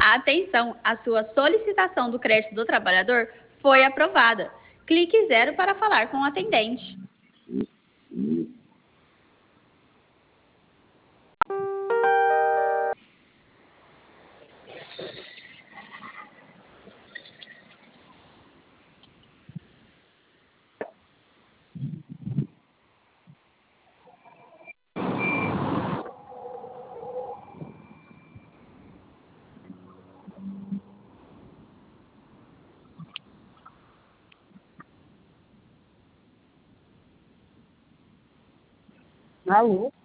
Atenção, a sua solicitação do crédito do trabalhador foi aprovada. Clique 0 para falar com o atendente. Alô?